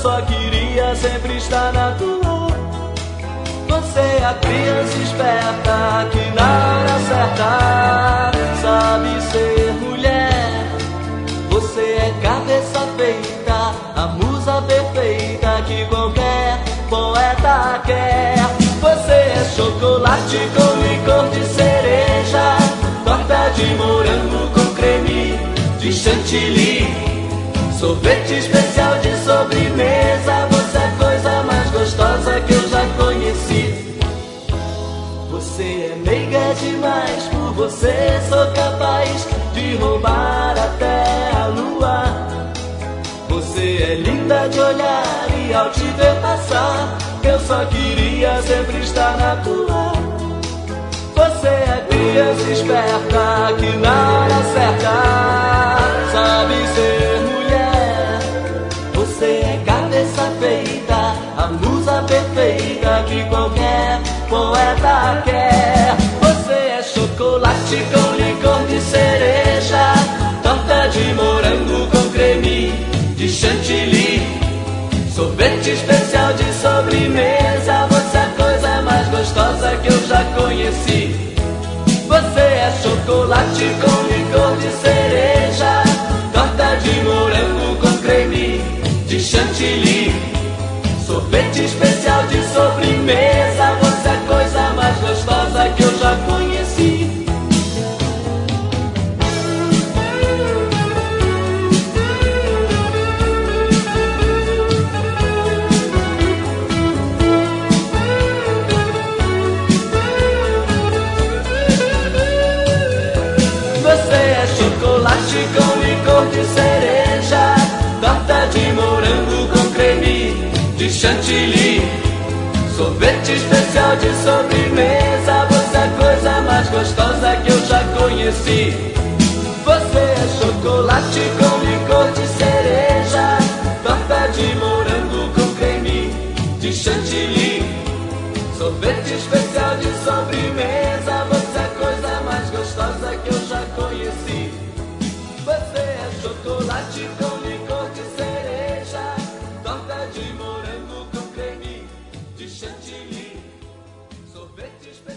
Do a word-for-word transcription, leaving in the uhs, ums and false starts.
só queria sempre estar na tua. Você é a criança esperta que na hora certa sabe ser mulher. Você é cabeça feita, a musa perfeita que qualquer poeta quer. Você é chocolate com licor de cereja, torta de morango com creme de chantilly, sorvete especial de sobremesa. Você é a coisa mais gostosa que eu já conheci. Você é meiga demais, por você sou capaz de roubar até a lua. Você é linda de olhar e ao te ver passar eu só queria sempre estar na tua. Você é criança esperta que na hora certa sabe ser mulher. Você é cabeça feita, a musa perfeita que qualquer poeta quer. Você é chocolate com licor de cereja, torta de morango com creme de chantilly, sorvete especial de sobremesa. Você é a coisa mais gostosa que eu já conheci. Você é chocolate com licor de cereja, torta de morango com creme de chantilly, sorvete especial de sobremesa. Você é a coisa mais gostosa que eu já conheci. Chocolate com licor de cereja, torta de morango com creme de chantilly, sorvete especial de sobremesa. Você é a coisa mais gostosa que eu já conheci. Você é chocolate com licor de cereja, torta de morango com creme de chantilly, sorvete especial de sobremesa. Você é a coisa mais gostosa que eu já conheci. Você é chocolate com licor de cereja, torta de morango com creme de chantilly, sorvete especial.